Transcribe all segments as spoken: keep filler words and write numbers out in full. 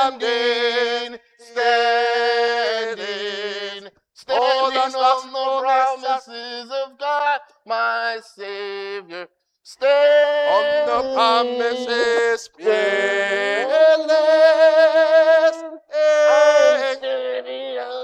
standing, standing, standing on the promises of God, my Savior. Stand On the promises, fearless. I'm standing up.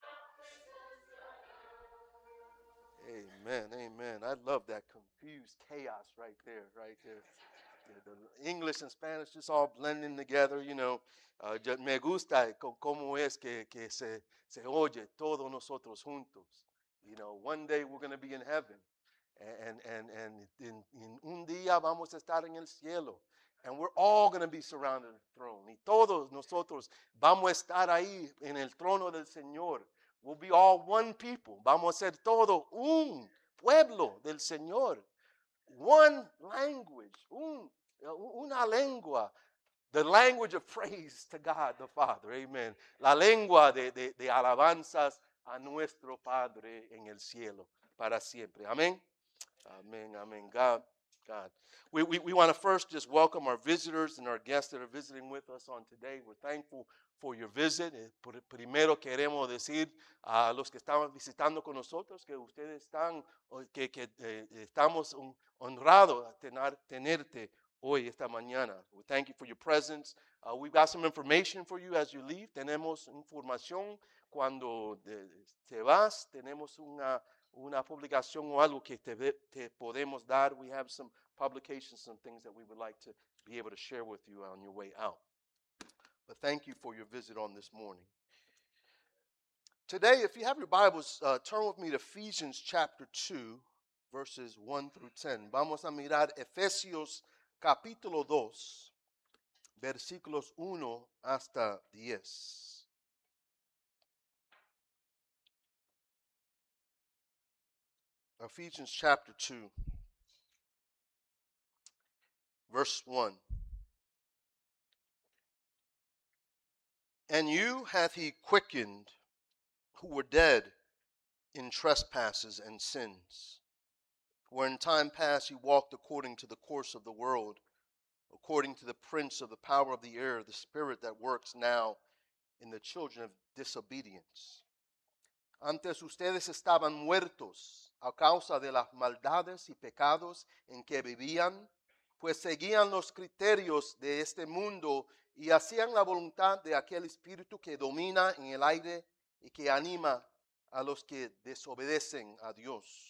Amen, amen. I love that confused chaos right there, right there. Yeah, the English and Spanish just all blending together, you know. Uh, yo- me gusta co- cómo es que, que se, se oye todos nosotros juntos. You know, one day we're going to be in heaven. And, and, and en, en un día vamos a estar en el cielo. And we're all going to be surrounded the throne. Y todos nosotros vamos a estar ahí en el trono del Señor. We'll be all one people. Vamos a ser todo un pueblo del Señor. One language, un, una lengua. The language of praise to God the Father. Amen. La lengua de, de, de alabanzas a nuestro Padre en el cielo para siempre. Amén. Amen, amen. God, God. We, we, we want to first just welcome our visitors and our guests that are visiting with us on today. We're thankful for your visit. Primero queremos decir a los que estaban visitando con nosotros que ustedes están, que, que eh, estamos honrados a tener, tenerte hoy, esta mañana. We thank you for your presence. Uh, we've got some information for you as you leave. Tenemos información cuando de, te vas. Tenemos una una publicación o algo que te, te podemos dar. We have some publications, some things that we would like to be able to share with you on your way out. But thank you for your visit on this morning. Today, if you have your Bibles, uh, turn with me to Ephesians chapter two, verses one through ten. Vamos a mirar Efesios capítulo dos, versículos uno hasta diez. Ephesians chapter two, verse one. And you hath he quickened, who were dead in trespasses and sins, where in time past you walked according to the course of the world, according to the prince of the power of the air, the spirit that works now in the children of disobedience. Antes ustedes estaban muertos a causa de las maldades y pecados en que vivían, pues seguían los criterios de este mundo y hacían la voluntad de aquel espíritu que domina en el aire y que anima a los que desobedecen a Dios.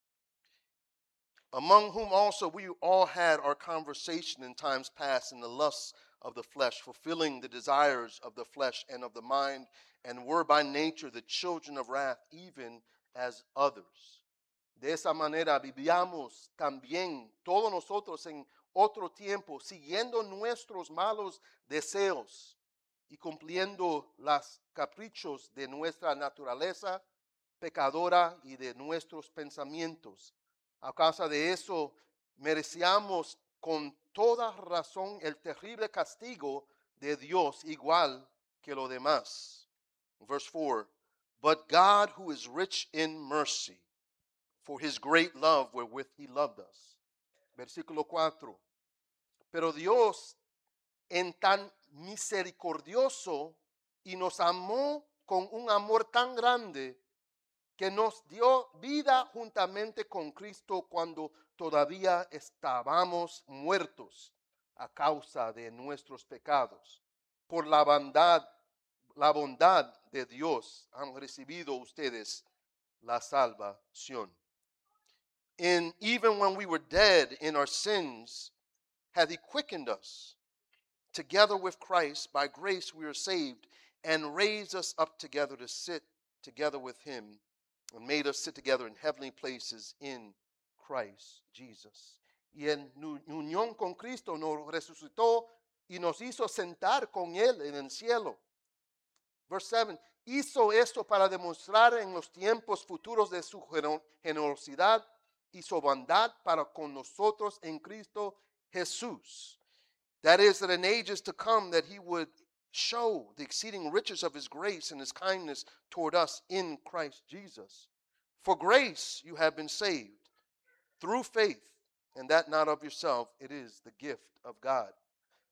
Among whom also we all had our conversation in times past in the lusts of the flesh, fulfilling the desires of the flesh and of the mind, and were by nature the children of wrath, even as others. De esa manera vivíamos también todos nosotros en otro tiempo, siguiendo nuestros malos deseos y cumpliendo los caprichos de nuestra naturaleza pecadora y de nuestros pensamientos. A causa de eso, merecíamos con toda razón el terrible castigo de Dios, igual que lo demás. Verse four, but God, who is rich in mercy, for his great love wherewith he loved us. Versículo cuatro, pero Dios, en tan misericordioso, y nos amó con un amor tan grande, que nos dio vida juntamente con Cristo cuando todavía estábamos muertos a causa de nuestros pecados. Por la bondad, la bondad de Dios han recibido ustedes la salvación. And even when we were dead in our sins, hath he quickened us. Together with Christ, by grace we are saved, and raised us up together to sit together with him, and made us sit together in heavenly places in Christ Jesus. Y en unión con Cristo nos resucitó y nos hizo sentar con él en el cielo. Verse seven, hizo esto para demostrar en los tiempos futuros de su generosidad y su bondad para con nosotros en Cristo Jesús. That is, that in ages to come that he would show the exceeding riches of his grace and his kindness toward us in Christ Jesus. For grace you have been saved through faith, and that not of yourself, it is the gift of God.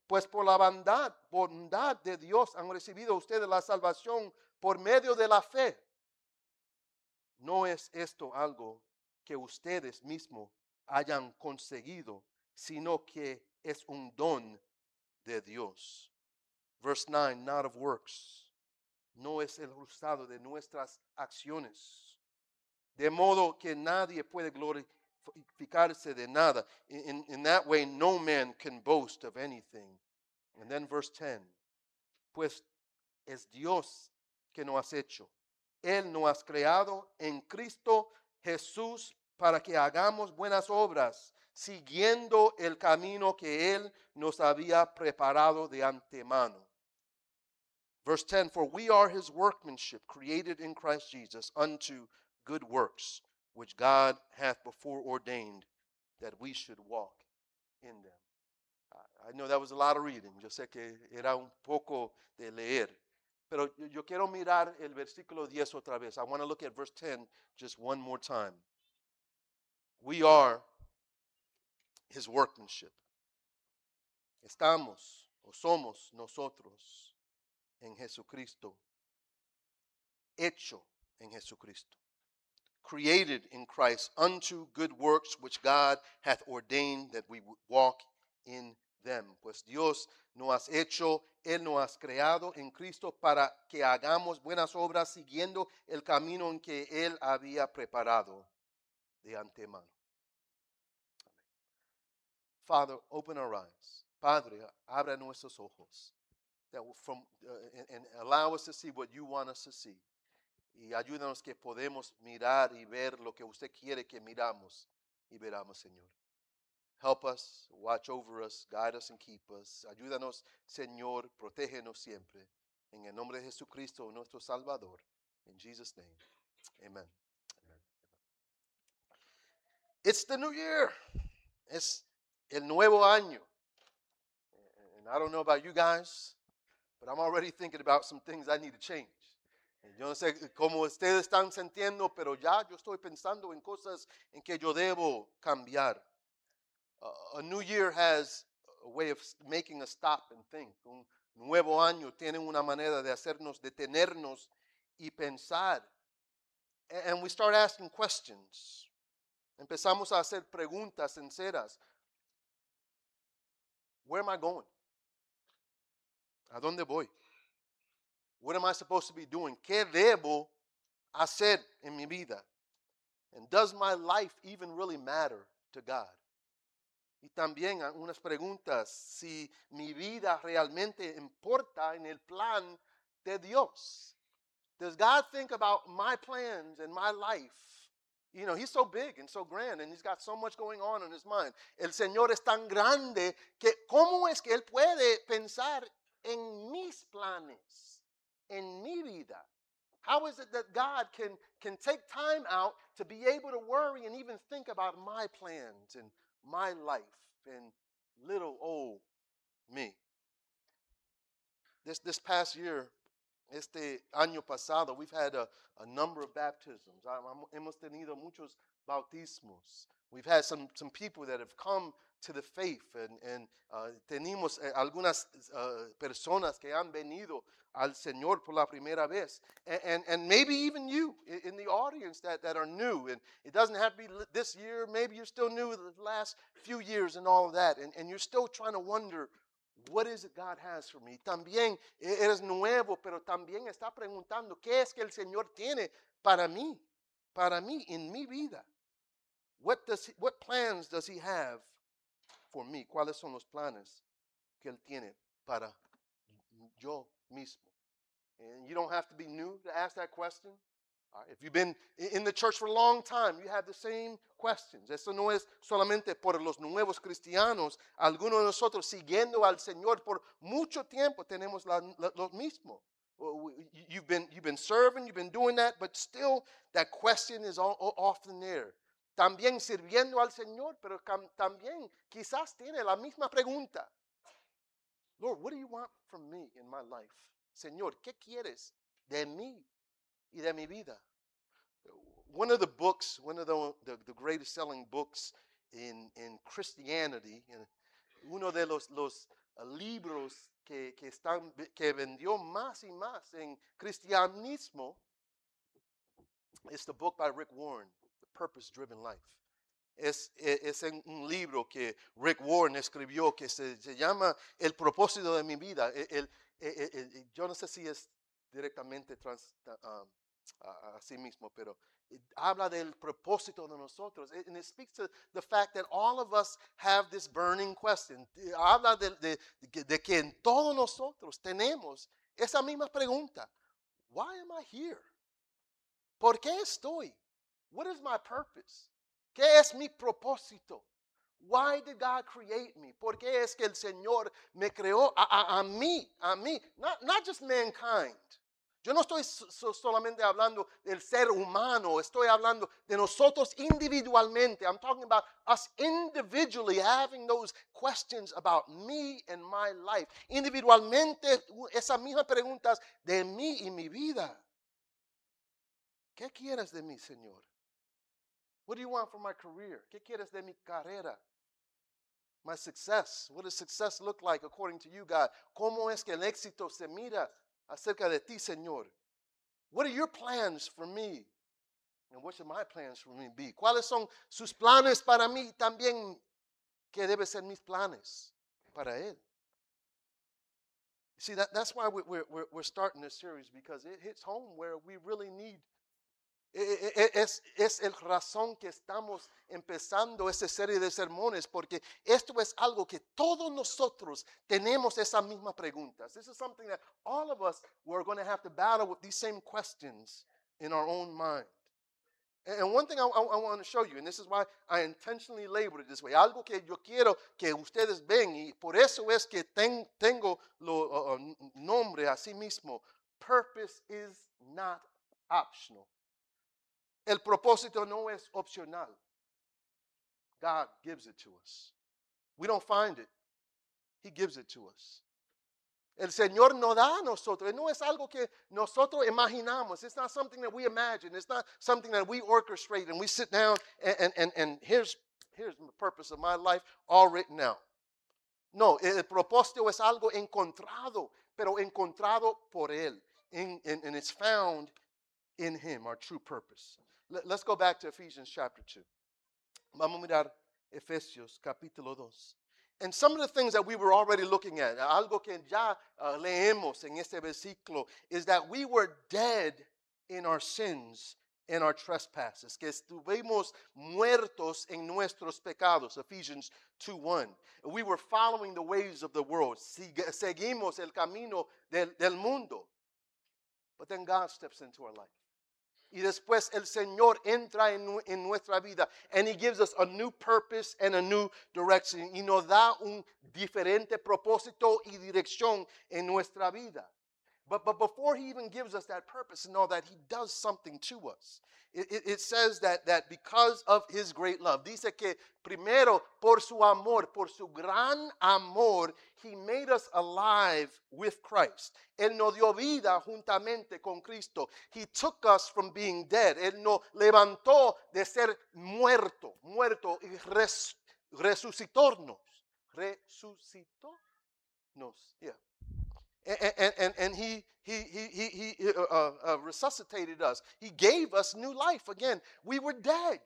Pues por la bondad, bondad de Dios han recibido ustedes la salvación por medio de la fe. No es esto algo que ustedes mismos hayan conseguido, sino que es un don de Dios. Verse nine, not of works. No es el resultado de nuestras acciones. De modo que nadie puede glorificarse de nada. In, in that way, no man can boast of anything. And then verse ten. Pues es Dios que nos has hecho. Él nos has creado en Cristo Jesús para que hagamos buenas obras, siguiendo el camino que Él nos había preparado de antemano. Verse ten, for we are His workmanship, created in Christ Jesus unto good works, which God hath before ordained that we should walk in them. I know that was a lot of reading. Yo sé que era un poco de leer. Pero yo, yo quiero mirar el versículo diez otra vez. I want to look at verse ten just one more time. We are His workmanship. Estamos o somos nosotros en Jesucristo. Hecho en Jesucristo. Created in Christ unto good works which God hath ordained that we would walk in them. Pues Dios nos has hecho, Él nos has creado en Cristo para que hagamos buenas obras siguiendo el camino en que Él había preparado de antemano. Father, open our eyes. Padre, abra nuestros ojos. That from, uh, and, and allow us to see what you want us to see. Y ayúdanos que podemos mirar y ver lo que usted quiere que miramos y veramos, Señor. Help us, watch over us, guide us and keep us. Ayúdanos, Señor, protégenos siempre. En el nombre de Jesucristo, nuestro Salvador. In Jesus' name, amen. Amen. It's the new year. Es el nuevo año. And I don't know about you guys, but I'm already thinking about some things I need to change. Yo no sé cómo ustedes están sintiendo, pero ya yo estoy pensando en cosas en que yo debo cambiar. Uh, a new year has a way of making us stop and think. Un nuevo año tiene una manera de hacernos detenernos y pensar. And we start asking questions. Empezamos a hacer preguntas sinceras. Where am I going? ¿A dónde voy? What am I supposed to be doing? ¿Qué debo hacer en mi vida? And does my life even really matter to God? Y también unas preguntas, si mi vida realmente importa en el plan de Dios. Does God think about my plans and my life? You know, He's so big and so grand and He's got so much going on in His mind. El Señor es tan grande que ¿cómo es que Él puede pensar en mis planes, en mi vida? How is it that God can, can take time out to be able to worry and even think about my plans and my life and little old me? This, this past year, este año pasado, we've had a, a number of baptisms. Hemos tenido muchos bautismos. We've had some, some people that have come to the faith, and, and uh, tenemos eh, algunas uh, personas que han venido al Señor por la primera vez. And, and, and maybe even you in, in the audience that, that are new. And it doesn't have to be this year. Maybe you're still new the last few years and all of that. And, and you're still trying to wonder, what is it God has for me? También eres nuevo, pero también está preguntando, ¿qué es que el Señor tiene para mí? Para mí, en mi vida. What does he, what plans does He have for me? ¿Cuáles son los planes que Él tiene para yo mismo? And you don't have to be new to ask that question. All right, if you've been in the church for a long time, you have the same questions. Eso no es solamente por los nuevos cristianos. Algunos de nosotros siguiendo al Señor por mucho tiempo tenemos la, la, lo mismo. You've been, you've been serving, you've been doing that, but still that question is all, often there. También sirviendo al Señor, pero también quizás tiene la misma pregunta. Lord, what do you want from me in my life? Señor, ¿qué quieres de mí y de mi vida? One of the books, one of the, the, the greatest selling books in, in Christianity, uno de los, los uh, libros que, que, están, que vendió más y más en cristianismo is the book by Rick Warren, The Purpose Driven Life. Es, es, es un libro que Rick Warren escribió que se, se llama El propósito de mi vida. El, el, el, el, yo no sé si es directamente trans, um, a, a sí mismo, pero habla del propósito de nosotros. And it speaks to the fact that all of us have this burning question. Habla de, de, de que en todos nosotros tenemos esa misma pregunta. Why am I here? ¿Por qué estoy? What is my purpose? ¿Qué es mi propósito? Why did God create me? ¿Por qué es que el Señor me creó a, a, a mí, a mí? Not, not just mankind. Yo no estoy so, solamente hablando del ser humano, estoy hablando de nosotros individualmente. I'm talking about us individually having those questions about me and my life. Individualmente, esas mismas preguntas de mí y mi vida. ¿Qué quieres de mí, Señor? What do you want for my career? ¿Qué quieres de mi carrera? My success. What does success look like according to you, God? ¿Cómo es que el éxito se mira acerca de ti, Señor? What are your plans for me? And what should my plans for me be? ¿Cuáles son sus planes para mí? También, ¿qué deben ser mis planes para Él? See, that, that's why we're, we're, we're starting this series, because it hits home where we really need. Es, es el razón que estamos empezando esta serie de sermones, porque esto es algo que todos nosotros tenemos esas mismas preguntas. This is something that all of us were going to have to battle with these same questions in our own mind. And one thing I, I, I want to show you, and this is why I intentionally labeled it this way, algo que yo quiero que ustedes ven, y por eso es que ten, tengo lo uh, nombre a sí mismo. Purpose is not optional. El propósito no es opcional. God gives it to us. We don't find it. He gives it to us. El Señor nos da a nosotros. No es algo que nosotros imaginamos. It's not something that we imagine. It's not something that we orchestrate and we sit down and, and, and, and here's, here's the purpose of my life all written out. No, el propósito es algo encontrado, pero encontrado por Él. In, in, and it's found in Him, our true purpose. Let's go back to Ephesians chapter two. Vamos a mirar Efesios capítulo dos. And some of the things that we were already looking at, algo que ya uh, leemos en este versículo, is that we were dead in our sins and our trespasses, que estuvimos muertos en nuestros pecados, Ephesians two one. We were following the ways of the world, seguimos el camino del, del mundo. But then God steps into our life. Y después el Señor entra en, en nuestra vida. And He gives us a new purpose and a new direction. Y nos da un diferente propósito y dirección en nuestra vida. But, but before He even gives us that purpose and all that, He does something to us. It, it, it says that, that because of His great love, dice que primero por su amor, por su gran amor, He made us alive with Christ. Él nos dio vida juntamente con Cristo. He took us from being dead. Él nos levantó de ser muerto, muerto y res, resucitornos. Resucitónos, yeah. And, and, and, and he, he, he, he, he uh, uh, resuscitated us. He gave us new life. Again, we were dead.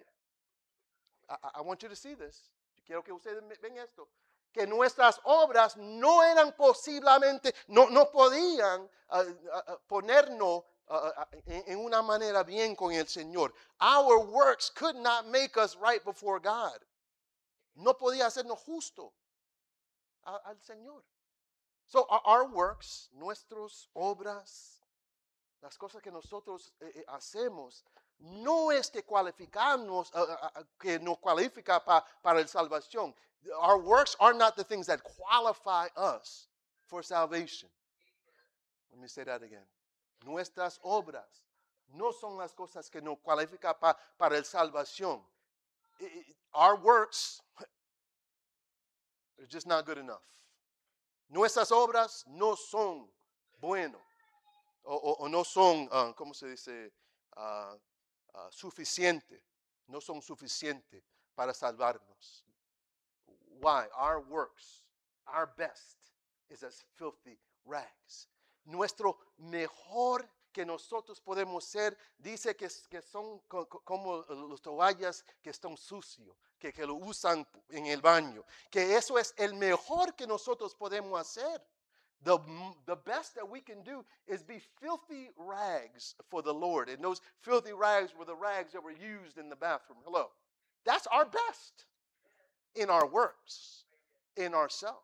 I, I want you to see this. Quiero que ustedes ven esto. Que nuestras obras no eran posiblemente, no, no podían uh, uh, ponernos uh, uh, en, en una manera bien con el Señor. Our works could not make us right before God. No podía hacernos justo a, al Señor. So our works, nuestras obras, las cosas que nosotros eh, hacemos, no es que cualificarnos, uh, uh, que nos cualifica pa, para la salvación. Our works are not the things that qualify us for salvation. Let me say that again. Nuestras obras no son las cosas que nos cualifican pa, para la salvación. Our works are just not good enough. Nuestras obras no son buenas o, o, o no son, uh, ¿cómo se dice? Uh, uh, suficientes. No son suficientes para salvarnos. Why? Our works, our best, is as filthy rags. Nuestro mejor que nosotros podemos ser, dice que, que son co, co, como los toallas que están sucios, que, que lo usan en el baño. Que eso es el mejor que nosotros podemos hacer. The, the best that we can do is be filthy rags for the Lord. And those filthy rags were the rags that were used in the bathroom. Hello. That's our best in our works, in ourselves.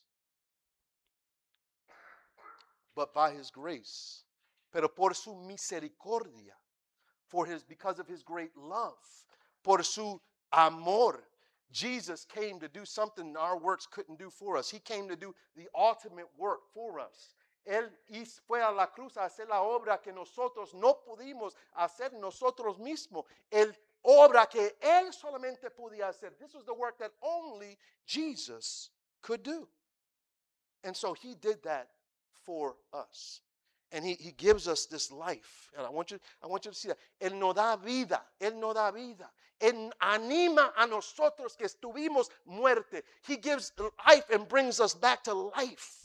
But by his grace, pero por su misericordia, for his, because of his great love, por su amor, Jesus came to do something our works couldn't do for us. He came to do the ultimate work for us. Él fue a la cruz a hacer la obra que nosotros no pudimos hacer nosotros mismos. El obra que él solamente podía hacer. This was the work that only Jesus could do. And so he did that for us. And he, he gives us this life. And I want you, I want you to see that. Él nos da vida. Él nos da vida. Él anima a nosotros que estuvimos muerte. He gives life and brings us back to life.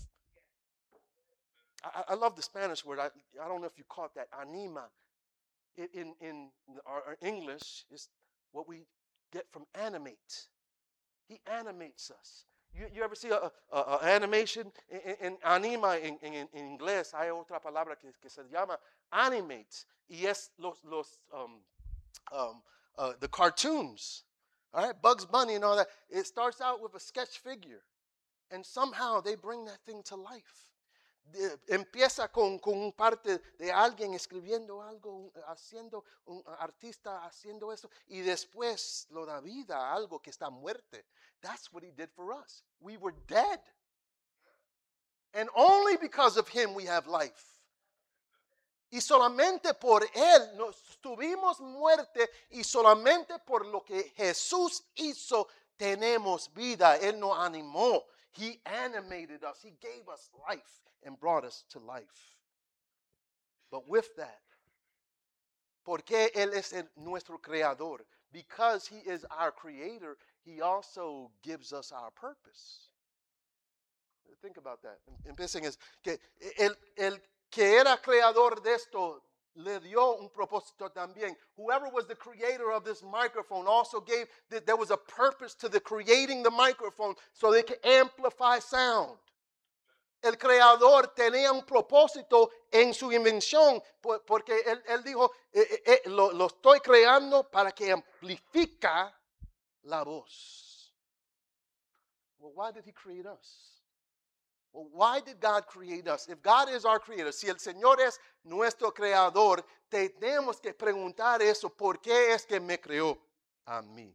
I, I love the Spanish word. I, I don't know if you caught that. Anima. In, in, in our, our English is what we get from animate. He animates us. You, you ever see a, a, a animation in, in anima en, en, en inglés? Hay otra palabra que, que se llama animate. Y es los, los um, um, uh, the cartoons. All right, Bugs Bunny and all that. It starts out with a sketch figure. And somehow they bring that thing to life. De, empieza con, con un parte de alguien escribiendo algo, haciendo un artista haciendo eso, y después lo da vida a algo que está muerte. That's what he did for us. We were dead. And only because of him we have life. Y solamente por él nos tuvimos muerte, y solamente por lo que Jesús hizo tenemos vida. Él nos animó. He animated us. He gave us life and brought us to life. But with that, porque Él es el, nuestro creador, because He is our creator, He also gives us our purpose. Think about that. Empiecen es que el, el que era creador de esto le dio un propósito también. Whoever was the creator of this microphone also gave that there was a purpose to the creating the microphone so they could amplify sound. El creador tenía un propósito en su invención porque él, él dijo, eh, eh, lo, lo estoy creando para que amplifica la voz. Well, why did he create us? Well, why did God create us? If God is our creator, si el Señor es nuestro creador, tenemos que preguntar eso, ¿por qué es que me creó a mí?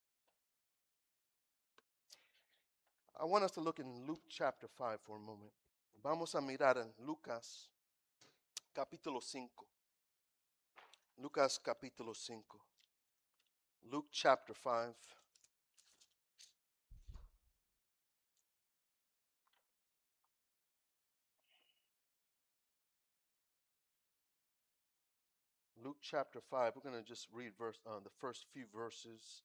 I want us to look in Luke chapter five for a moment. Vamos a mirar en Lucas capítulo cinco. Lucas capítulo cinco. Luke chapter five. Luke chapter five. We're going to just read verse, uh, the first few verses.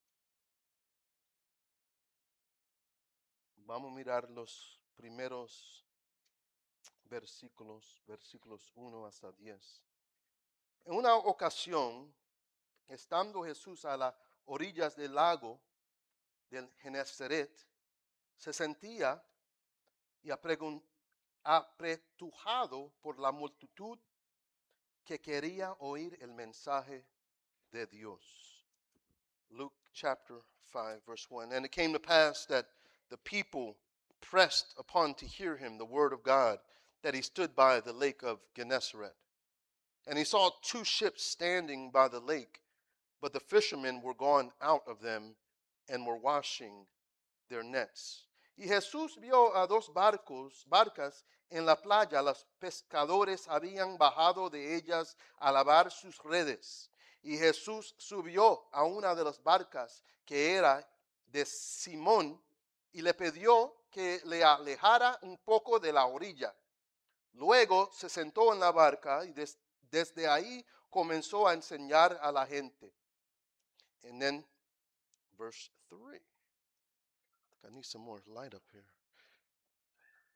Vamos a mirar los primeros versículos, versículos uno hasta diez. En una ocasión, estando Jesús a las orillas del lago del Genesaret, se sentía y apretujado por la multitud que quería oír el mensaje de Dios. Luke chapter five, verse one. And it came to pass that the people pressed upon to hear him the word of God, that he stood by the lake of Gennesaret. And he saw two ships standing by the lake, but the fishermen were gone out of them and were washing their nets. Y Jesús vio a dos barcos, barcas en la playa. Los pescadores habían bajado de ellas a lavar sus redes. Y Jesús subió a una de las barcas que era de Simón y le pidió que le alejara un poco de la orilla. Luego se sentó en la barca y des, desde ahí comenzó a enseñar a la gente. And then verse three. I need some more light up here.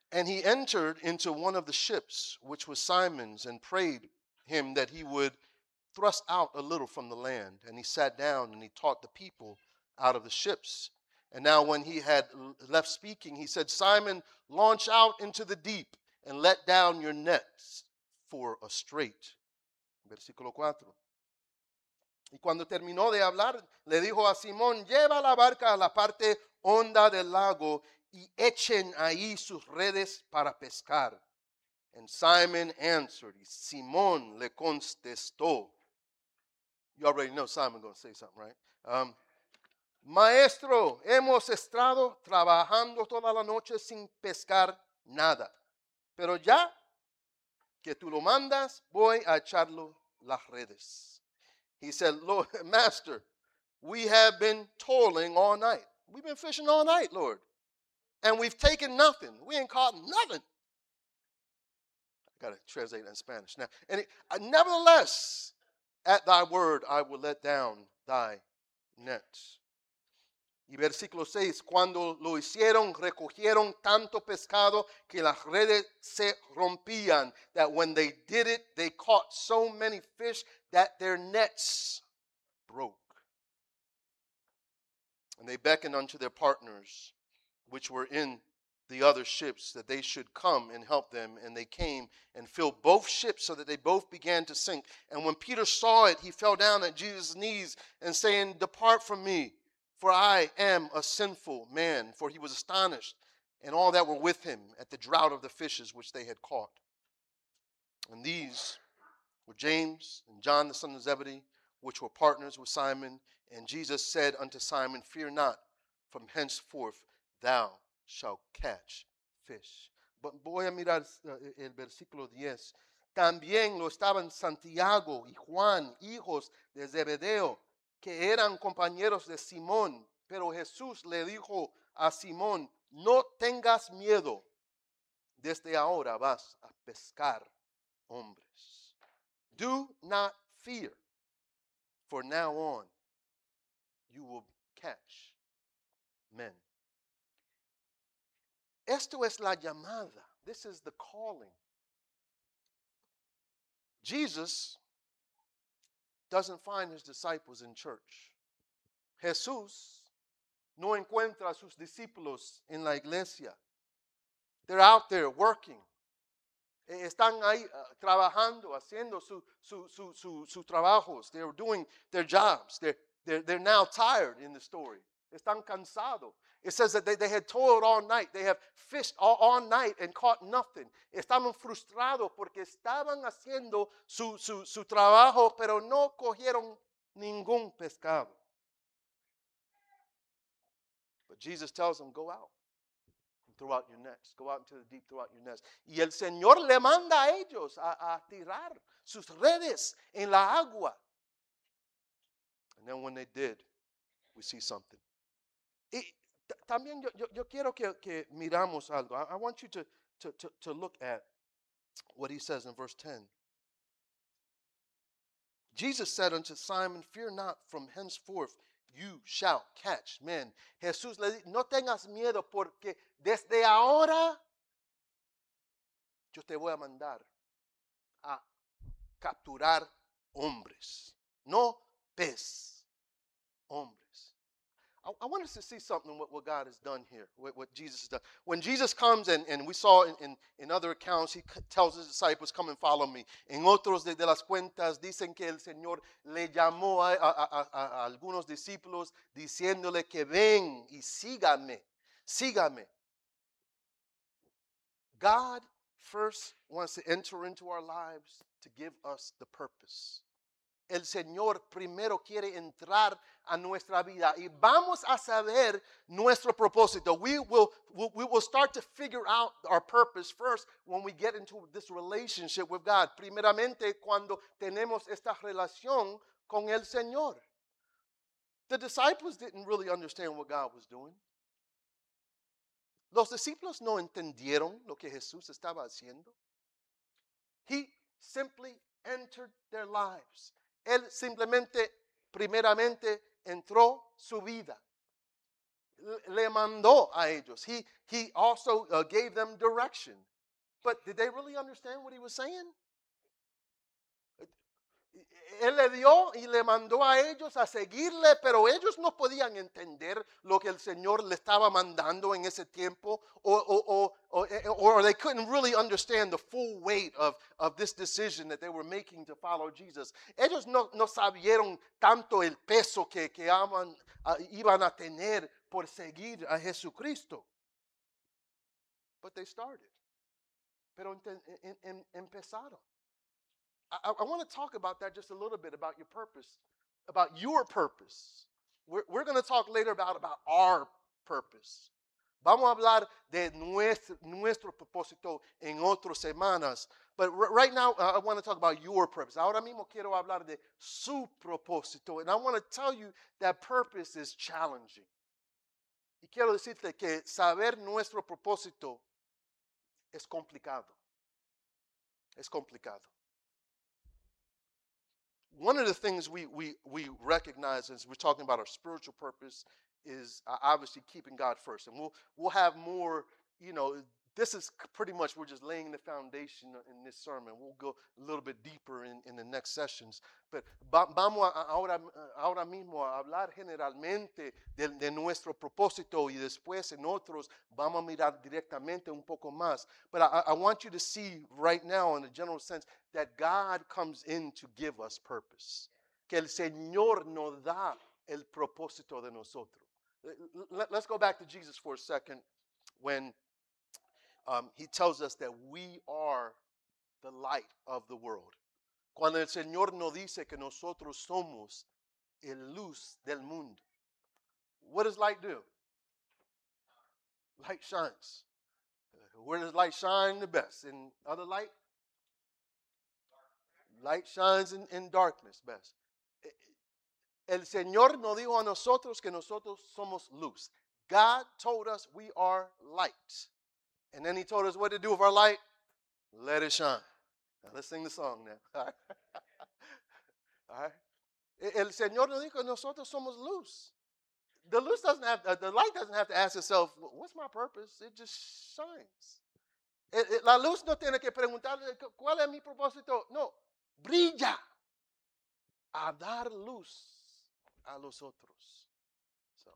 And he entered into one of the ships, which was Simon's, and prayed him that he would thrust out a little from the land. And he sat down and he taught the people out of the ships. And now when he had left speaking, he said, Simon, launch out into the deep and let down your nets for a strait. Versículo cuatro. Y cuando terminó de hablar, le dijo a Simón, lleva la barca a la parte honda del lago y echen ahí sus redes para pescar. And Simon answered, y Simón le contestó. You already know Simon going to say something, right? Um, Maestro, hemos estado trabajando toda la noche sin pescar nada. Pero ya que tú lo mandas, voy a echarlo las redes. He said, Lord, Master, we have been toiling all night. We've been fishing all night, Lord. And we've taken nothing. We ain't caught nothing. I got to translate it in Spanish now. And it, uh, nevertheless, at thy word, I will let down thy nets. Y versículo seis, cuando lo hicieron, recogieron tanto pescado que las redes se rompían, that when they did it, they caught so many fish that their nets broke. And they beckoned unto their partners, which were in the other ships, that they should come and help them. And they came and filled both ships so that they both began to sink. And when Peter saw it, he fell down at Jesus' knees and saying, Depart from me, for I am a sinful man. For he was astonished, and all that were with him, at the draught of the fishes which they had caught. And these were James and John the son of Zebedee, which were partners with Simon. And Jesus said unto Simon, Fear not, from henceforth thou shalt catch fish. But voy a mirar el versículo diez. También lo estaban Santiago y Juan, hijos de Zebedeo, que eran compañeros de Simón. Pero Jesús le dijo a Simón, no tengas miedo, desde ahora vas a pescar hombres. Do not fear, for now on you will catch men. Esto es la llamada. This is the calling. Jesus doesn't find his disciples in church. Jesús no encuentra a sus discípulos en la iglesia. They're out there working. Están ahí uh, trabajando, haciendo su, su, su, su, su trabajos. They're doing their jobs. They're, they're, they're now tired in the story. Están cansados. It says that they, they had toiled all night. They have fished all, all night and caught nothing. Estaban frustrados porque estaban haciendo su, su, su trabajo, pero no cogieron ningún pescado. But Jesus tells them, go out and throw out your nets. Go out into the deep, throw out your nets. Y el Señor le manda a ellos a, a tirar sus redes en la agua. And then when they did, we see something. Y también yo, yo, yo quiero que, que miramos algo. I, I want you to, to, to, to look at what he says in verse ten. Jesus said unto Simon, Fear not, from henceforth you shall catch men. Jesús le dijo, no tengas miedo porque desde ahora yo te voy a mandar a capturar hombres. No pez, hombres. I, I want us to see something what, what God has done here, what, what Jesus has done. When Jesus comes, and, and we saw in, in, in other accounts, he tells his disciples, come and follow me. En otros de, de las cuentas dicen que el Señor le llamó a, a, a, a, a algunos discípulos diciéndole que ven y sígame, sígame. God first wants to enter into our lives to give us the purpose. El Señor primero quiere entrar a nuestra vida y vamos a saber nuestro propósito. We will, we will start to figure out our purpose first when we get into this relationship with God. Primeramente cuando tenemos esta relación con el Señor. The disciples didn't really understand what God was doing. Los discípulos no entendieron lo que Jesús estaba haciendo. He simply entered their lives. Él simplemente, primeramente, entró su vida. Le mandó a ellos. He, he also uh, gave them direction. But did they really understand what he was saying? Él le dio y le mandó a ellos a seguirle, pero ellos no podían entender lo que el Señor le estaba mandando en ese tiempo, or, or, or, or, or they couldn't really understand the full weight of, of this decision that they were making to follow Jesus. Ellos no, no sabieron tanto el peso que, que aman, uh, iban a tener por seguir a Jesucristo. But they started. Pero en, en, en, empezaron. I, I want to talk about that just a little bit, about your purpose, about your purpose. We're, we're going to talk later about, about our purpose. Vamos a hablar de nuestro, nuestro propósito en otras semanas. But r- right now, uh, I want to talk about your purpose. Ahora mismo quiero hablar de su propósito. And I want to tell you that purpose is challenging. Y quiero decirte que saber nuestro propósito es complicado. Es complicado. One of the things we, we, we recognize as we're talking about our spiritual purpose is uh, obviously keeping God first. And we'll, we'll have more, you know, this is pretty much, we're just laying the foundation in this sermon. We'll go a little bit deeper in, in the next sessions. But va, vamos a, ahora, ahora mismo a hablar generalmente de, de nuestro propósito y después en otros vamos a mirar directamente un poco más. But I, I want you to see right now in a general sense that God comes in to give us purpose. Que el Señor nos da el propósito de nosotros. Let, let's go back to Jesus for a second when um, he tells us that we are the light of the world. Cuando el Señor nos dice que nosotros somos el luz del mundo. What does light do? Light shines. Where does light shine the best? In other light? Light shines in, in darkness best. El Señor nos dijo a nosotros que nosotros somos luz. God told us we are light. And then he told us what to do with our light. Let it shine. Now let's sing the song now. All right. All right. El Señor nos dijo que nosotros somos luz. The luz doesn't have, uh, the light doesn't have to ask itself, what's my purpose? It just shines. It, it, la luz no tiene que preguntar, ¿cuál es mi propósito? No, brilla a dar luz a los otros. So,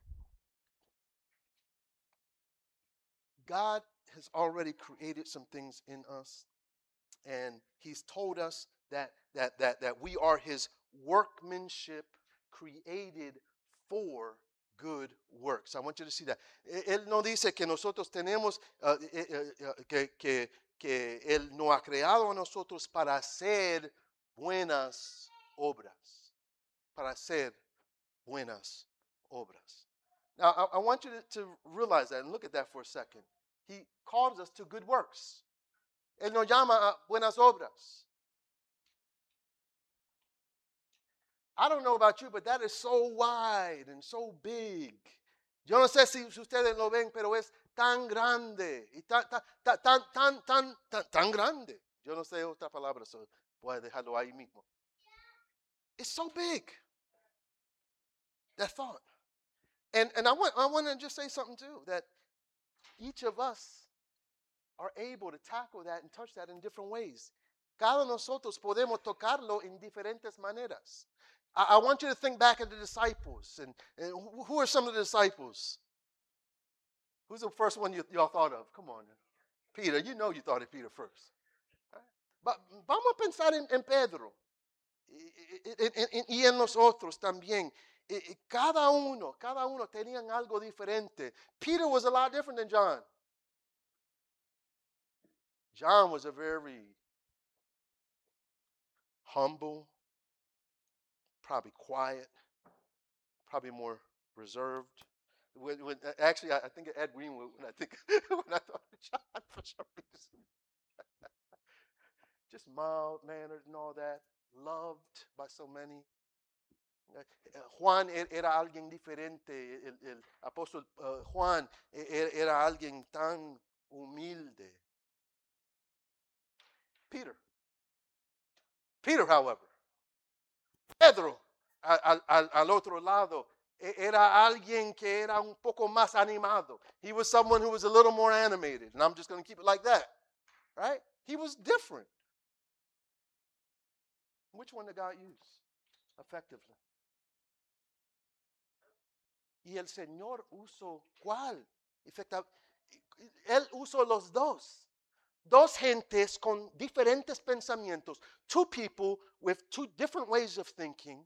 God has already created some things in us, and he's told us that, that, that, that we are his workmanship created for good works. I want you to see that. Él no dice que nosotros tenemos, uh, uh, uh, que, que, que Él nos ha creado a nosotros para hacer buenas obras. Para hacer buenas obras. Now, I, I want you to, to realize that and look at that for a second. He calls us to good works. Él nos llama a buenas obras. I don't know about you, but that is so wide and so big. Yo no sé si ustedes lo ven, pero es tan grande y tan, tan, tan, tan, tan, tan, tan grande. Yo no sé otra palabra, so voy a dejarlo ahí mismo. It's so big, that thought. And, and I want, I want to just say something too, that each of us are able to tackle that and touch that in different ways. Cada nosotros podemos tocarlo en diferentes maneras. I, I want you to think back at the disciples. And, and who, who are some of the disciples? Who's the first one you, y'all thought of? Come on. Peter. You know you thought of Peter first. Right? But vamos a pensar en, en Pedro. Y, y, y en nosotros también. Y, cada uno, cada uno tenían algo diferente. Peter was a lot different than John. John was a very humble, probably quiet, probably more reserved. When, when, actually, I, I think of Ed Greenwood when I think when I thought of John for some reason. Just mild mannered and all that, loved by so many. Juan era alguien diferente. El, el apóstol uh, Juan era alguien tan humilde. Peter. Peter, however, Pedro, al, al, al otro lado, era alguien que era un poco más animado. He was someone who was a little more animated, and I'm just going to keep it like that, right? He was different. Which one did God use effectively? Y el Señor usó ¿cuál? Efectiv- Él usó los dos. Dos gentes con diferentes pensamientos. Two people with two different ways of thinking.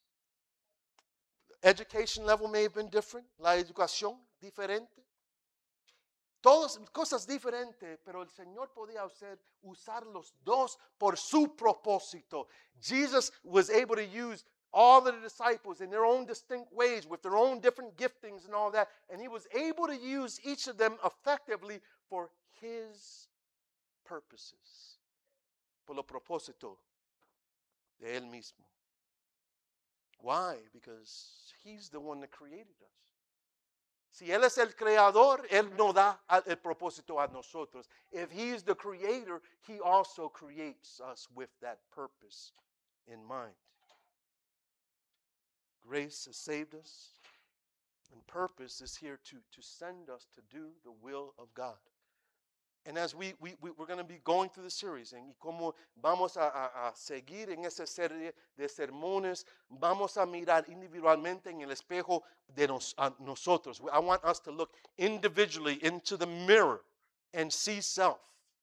Education level may have been different. La educación diferente. Todas cosas diferentes, pero el Señor podía usar, usar los dos por su propósito. Jesus was able to use all of the disciples in their own distinct ways with their own different giftings and all that, and he was able to use each of them effectively for his purposes, por los propósitos de él mismo. Why? Because he's the one that created us. Si él es el creador, él no da el propósito a nosotros. If he's the creator, he also creates us with that purpose in mind. Grace has saved us, and purpose is here to, to send us to do the will of God. And as we, we, we, we're going to be going through the series, and y como vamos a, a, a seguir en esa serie de sermones, vamos a mirar individualmente en el espejo de nos, a nosotros. I want us to look individually into the mirror and see self.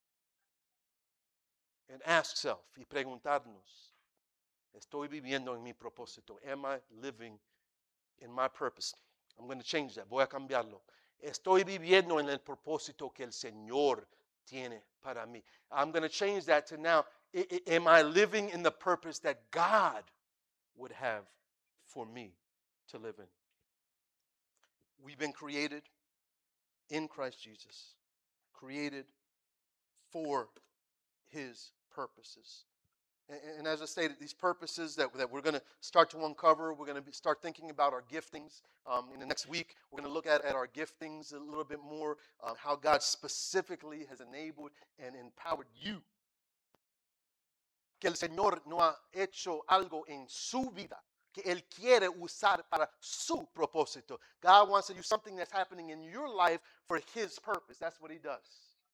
And ask self y preguntarnos, ¿estoy viviendo en mi propósito? Am I living in my purpose? I'm going to change that. Voy a cambiarlo. Estoy viviendo en el propósito que el Señor tiene para mí. I'm going to change that to now, I, I, am I living in the purpose that God would have for me to live in? We've been created in Christ Jesus, created for his purposes. And, and as I stated, these purposes that, that we're going to start to uncover, we're going to start thinking about our giftings. Um, in the next week, we're going to look at, at our giftings a little bit more, uh, how God specifically has enabled and empowered you. Que el Señor no ha hecho algo en su vida que Él quiere usar para su propósito. God wants to do something that's happening in your life for his purpose. That's what he does.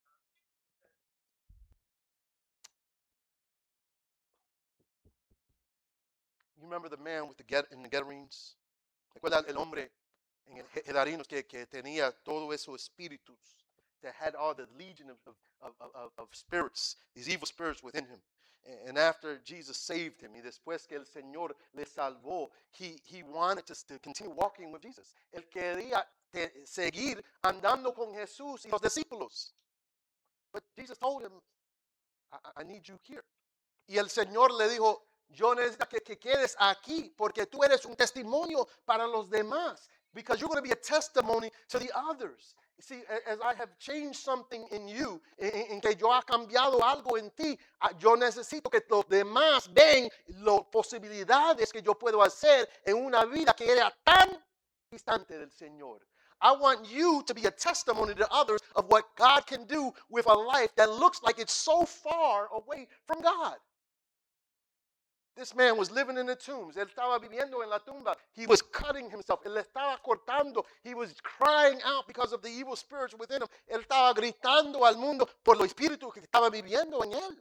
You remember the man with the get in the Gadarenes? ¿Recuerda el hombre en el Gadarenos que, que tenía todos esos espíritus, that had all the legion of, of, of, of spirits, these evil spirits within him? And after Jesus saved him, y después que el Señor le salvó, he, he wanted to, to continue walking with Jesus. Él quería te, seguir andando con Jesús y los discípulos. But Jesus told him, I, I need you here. Y el Señor le dijo, yo necesito que, que quedes aquí porque tú eres un testimonio para los demás. Because you're going to be a testimony to the others. See, as I have changed something in you, en, en que yo ha cambiado algo en ti, yo necesito que los demás ven las posibilidades que yo puedo hacer en una vida que era tan distante del Señor. I want you to be a testimony to others of what God can do with a life that looks like it's so far away from God. This man was living in the tombs. Él estaba viviendo en la tumba. He was cutting himself. Él estaba cortando. He was crying out because of the evil spirits within him. Él estaba gritando al mundo por los espíritus que estaba viviendo en él.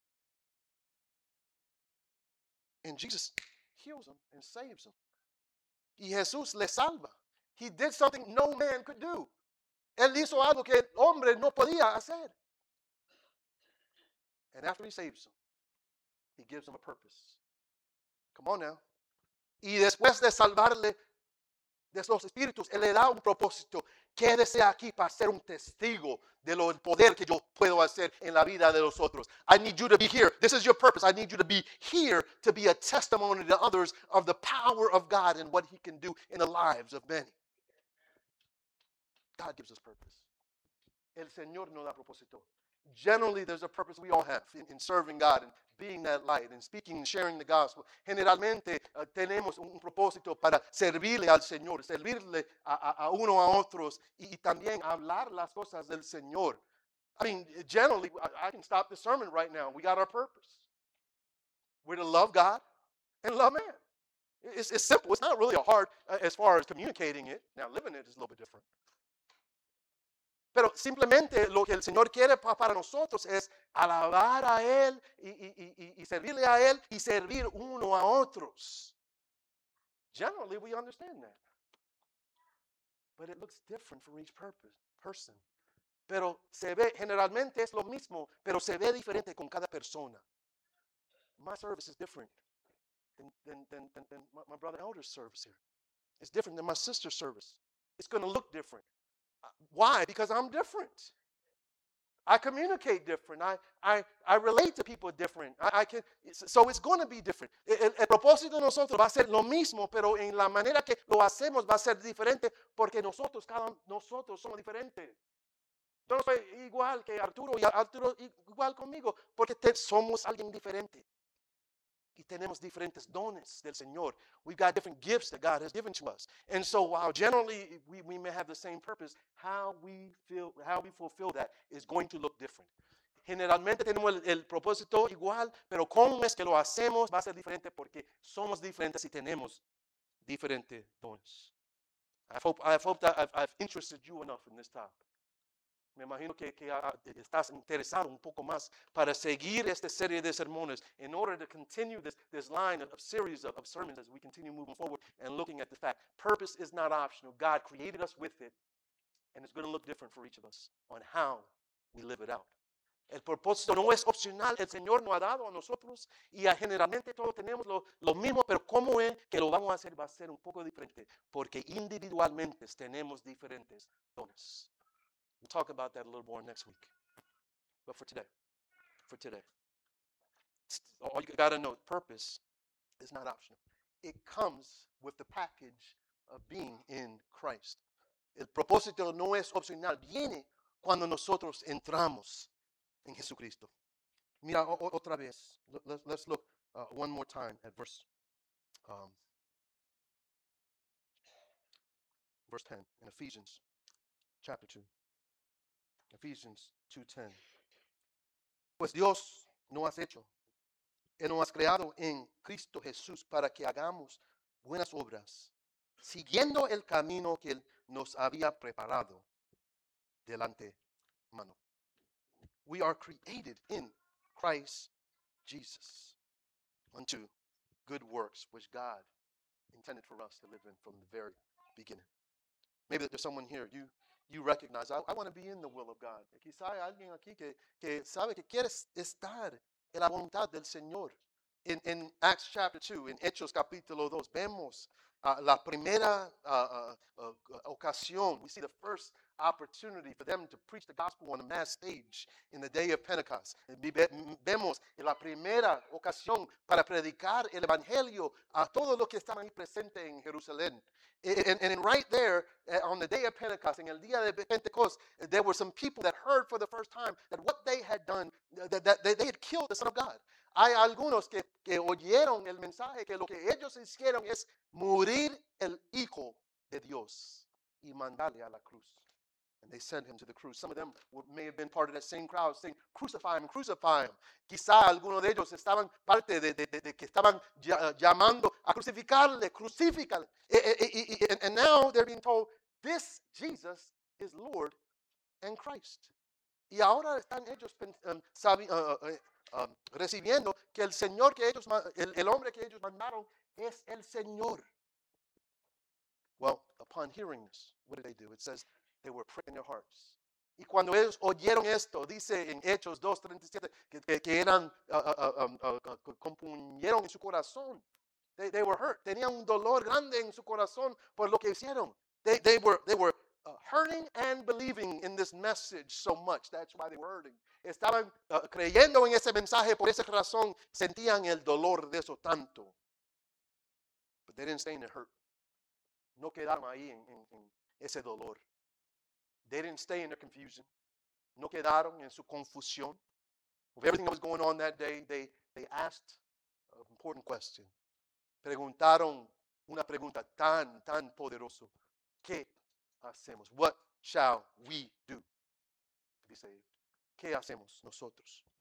And Jesus heals him and saves him. Y Jesús le salva. He did something no man could do. Él hizo algo que el hombre no podía hacer. And after he saves him, he gives him a purpose. Come on now. Y después de salvarle de los espíritus, él le da un propósito. Quédese aquí para ser un testigo de lo el poder que yo puedo hacer en la vida de los otros. I need you to be here. This is your purpose. I need you to be here to be a testimony to others of the power of God and what he can do in the lives of many. God gives us purpose. El Señor nos da propósito. Generally, there's a purpose we all have in, in serving God and being that light and speaking and sharing the gospel. Generalmente uh, tenemos un propósito para servirle al Señor, servirle a, a, a uno a otros y, y también hablar las cosas del Señor. I mean, generally, I, I can stop the sermon right now. We got our purpose. We're to love God and love man. It's, it's simple. It's not really a hard uh, as far as communicating it. Now, living it is a little bit different. Pero simplemente lo que el Señor quiere pa- para nosotros es alabar a Él y, y- y- y servirle a Él y servir uno a otros. Generally, we understand that. But it looks different for each purpose, person. Pero se ve, generalmente es lo mismo, pero se ve diferente con cada persona. My service is different than, than, than, than, than my, my brother elder's service here. It's different than my sister's service. It's going to look different. Why? Because I'm different. I communicate different. I, I, I relate to people different. I, I can, so it's going to be different. El, el propósito de nosotros va a ser lo mismo, pero en la manera que lo hacemos va a ser diferente porque nosotros, cada nosotros somos diferentes. Yo no soy igual que Arturo y Arturo igual conmigo porque te, somos alguien diferente. Y tenemos diferentes dones del Señor. We've got different gifts that God has given to us. And so while generally we, we may have the same purpose, how we feel, how we fulfill that is going to look different. Generalmente tenemos el, el propósito igual, pero cómo es que lo hacemos va a ser diferente porque somos diferentes y tenemos diferentes dones. I hope, I hope that I've, I've interested you enough in this topic. Me imagino que, que uh, estás interesado un poco más para seguir esta serie de sermones in order to continue this, this line of, of series of, of sermons as we continue moving forward and looking at the fact purpose is not optional. God created us with it, and it's going to look different for each of us on how we live it out. El propósito no es opcional, el Señor nos ha dado a nosotros y a, generalmente todos tenemos lo, lo mismo, pero cómo es que lo vamos a hacer va a ser un poco diferente, porque individualmente tenemos diferentes dones. We'll talk about that a little more next week. But for today, for today, all you got to know, purpose is not optional. It comes with the package of being in Christ. El propósito no es opcional, viene cuando nosotros entramos en Jesucristo. Mira, o, otra vez, let's, let's look uh, one more time at verse, um, verse ten in Ephesians chapter two. Ephesians two ten. Pues Dios nos ha hecho, Él nos ha creado en Cristo Jesús para que hagamos buenas obras, siguiendo el camino que Él nos había preparado delante mano. We are created in Christ Jesus unto good works, which God intended for us to live in from the very beginning. Maybe there's someone here, you you recognize, I, I want to be in the will of God. Quizá hay alguien aquí que, que sabe que quiere estar en la voluntad del Señor. In, in Acts chapter two, in Hechos capítulo dos, vemos uh, la primera uh, uh, uh, ocasión. We see the first opportunity for them to preach the gospel on a mass stage in the day of Pentecost. Vemos la primera ocasión para predicar el evangelio a todos los que estaban ahí presentes en Jerusalén. And, and, and right there, uh, on the day of Pentecost, in el día de Pentecost, there were some people that heard for the first time that what they had done, that, that they, they had killed the Son of God. Hay algunos que, que oyeron el mensaje que lo que ellos hicieron es morir el Hijo de Dios y mandarle a la cruz. And they sent him to the cruz. Some of them may have been part of that same crowd saying, crucify him, crucify him. Quizá algunos de ellos estaban parte de, de, de, de que estaban llamando a crucificarle, crucificarle. And now they're being told, this Jesus is Lord and Christ. Y ahora están ellos um, sabi, uh, uh, uh, recibiendo que el Señor que ellos, el, el hombre que ellos mandaron es el Señor. Well, upon hearing this, what did they do? It says, they were pricked in their hearts. Y cuando ellos oyeron esto, dice en Hechos dos treinta y siete, que, que, que eran, uh, uh, um, uh, uh, compuñeron en su corazón. They, they were hurt. Tenían un dolor grande en su corazón por lo que hicieron. They, they were, they were uh, hurting and believing in this message so much. That's why they were hurting. Estaban uh, creyendo en ese mensaje, por esa razón sentían el dolor de eso tanto. But they didn't stay in the hurt. No quedaron ahí en, en, en ese dolor. They didn't stay in their confusion. No quedaron en su confusión. With everything that was going on that day, they, they asked an important question. Preguntaron una pregunta tan, tan poderosa. ¿Qué hacemos? What shall we do to be saved? ¿Qué hacemos nosotros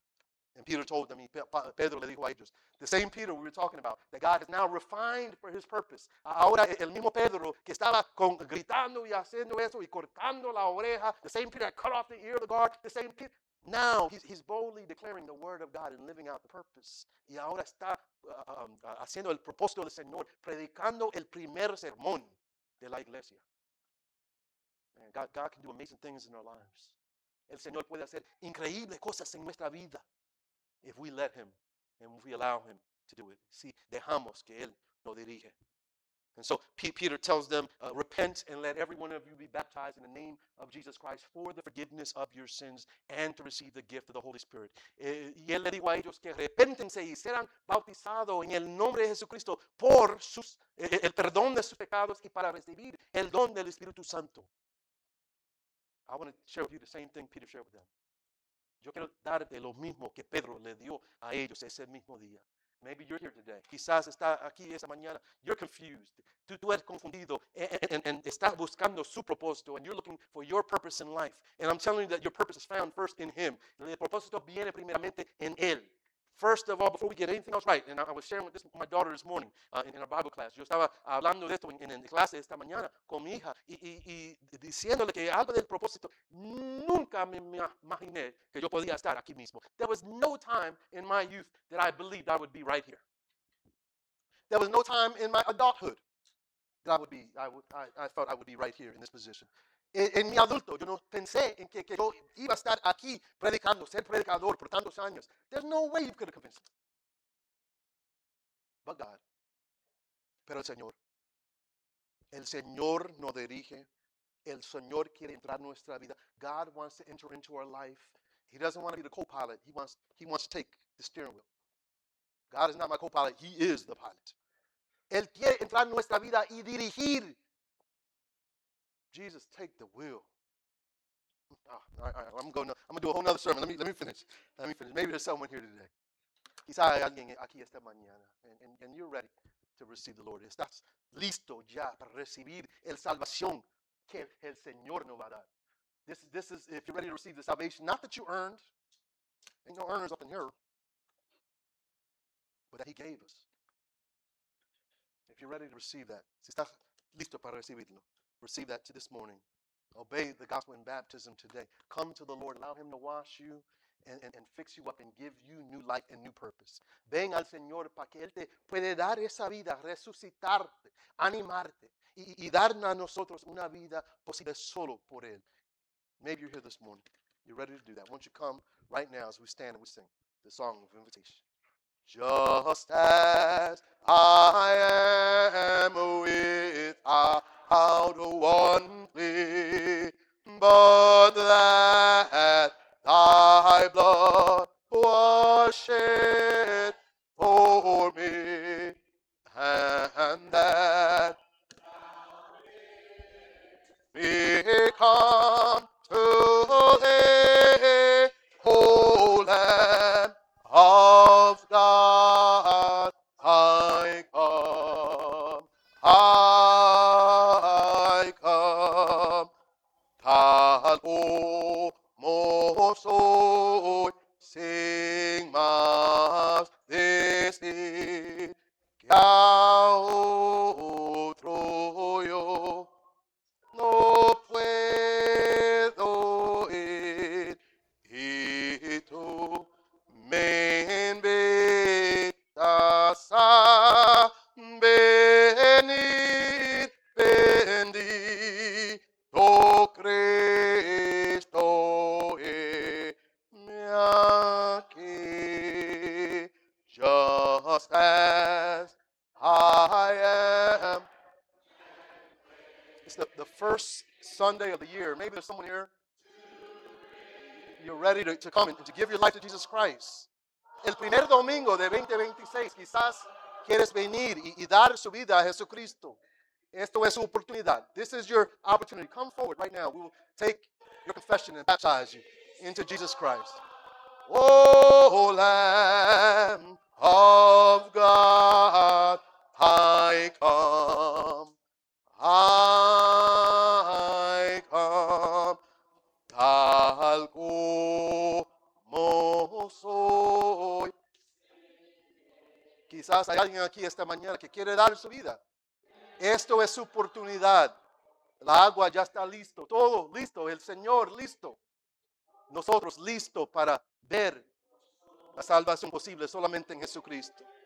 And Peter told them, y Pedro le dijo a ellos, the same Peter we were talking about, that God has now refined for his purpose. Ahora el mismo Pedro que estaba con, gritando y haciendo eso y cortando la oreja, the same Peter that cut off the ear of the guard, the same Peter, now he's, he's boldly declaring the word of God and living out the purpose. Y ahora está uh, um, uh, haciendo el propósito del Señor, predicando el primer sermón de la iglesia. Man, God, God can do amazing things in our lives. El Señor puede hacer increíbles cosas en nuestra vida if we let him and if we allow him to do it. Si dejamos que él nos dirige. And so P- Peter tells them, uh, repent and let every one of you be baptized in the name of Jesus Christ for the forgiveness of your sins and to receive the gift of the Holy Spirit. Eh, y él le dijo a ellos que arrepéntense y serán bautizados en el nombre de Jesucristo por sus, eh, el perdón de sus pecados y para recibir el don del Espíritu Santo. I want to share with you the same thing Peter shared with them. Yo quiero darte lo mismo que Pedro le dio a ellos ese mismo día. Maybe you're here today. Quizás está aquí esa mañana. You're confused. Tú, tú eres confundido and, and, and estás buscando su propósito and you're looking for your purpose in life. And I'm telling you that your purpose is found first in him. El propósito viene primeramente en él. First of all, before we get anything else right, and I was sharing with this, my daughter this morning uh, in, in our Bible class. Yo estaba hablando de esto en, en, en clase esta mañana con mi hija y, y, y diciéndole que algo del propósito nunca me, me imaginé que yo podía estar aquí mismo. There was no time in my youth that I believed I would be right here. There was no time in my adulthood that I would be, I, would, I, I felt I would be right here in this position. En, en mi adulto, yo no pensé en que, que yo iba a estar aquí predicando, ser predicador por tantos años. There's no way you could have convinced me. But God. Pero el Señor. El Señor nos dirige. El Señor quiere entrar en nuestra vida. God wants to enter into our life. He doesn't want to be the co-pilot. He wants, he wants to take the steering wheel. God is not my co-pilot. He is the pilot. Él quiere entrar en nuestra vida y dirigir. Jesus, take the wheel. Oh, all right, all right, I'm going. I'm going to do a whole nother sermon. Let me let me finish. Let me finish. Maybe there's someone here today. Quizá hay alguien aquí esta mañana, and, and, and you're ready to receive the Lord. Estás listo ya para recibir el salvación que el Señor nos va a dar. This this is if you're ready to receive the salvation, not that you earned. Ain't no earners up in here, but that He gave us. If you're ready to receive that, si estás listo para recibirlo, receive that to this morning. Obey the gospel in baptism today. Come to the Lord. Allow Him to wash you and, and, and fix you up and give you new life and new purpose. Ven al Señor para que Él te puede dar esa vida, resucitarte, animarte y, y darnos a nosotros una vida posible solo por Él. Maybe you're here this morning. You're ready to do that. Won't you come right now as we stand and we sing the song of invitation. Just as I am without one plea, but that thy blood was shed for me, and that we come to thee, O Lamb of God, I come, I come, tal como soy, sin más decir que a otro yo no puedo ir, y tú me invitas a venir, bendito Cristo, heme aquí, just as I am. It's the, the first Sunday of the year. Maybe there's someone here. You're ready to, to come and to give your life to Jesus Christ. El primer domingo de veinte veintiséis, quizás quieres venir y, y dar su vida a Jesucristo. Esto es su oportunidad. This is your opportunity. Come forward right now. We will take your confession and baptize you into Jesus Christ. O Lamb of God, I come, I come, tal como soy. Quizás hay alguien aquí esta mañana que quiere dar su vida. Esto es su oportunidad. La agua ya está listo, todo listo, el Señor listo. Nosotros listos para ver la salvación posible solamente en Jesucristo.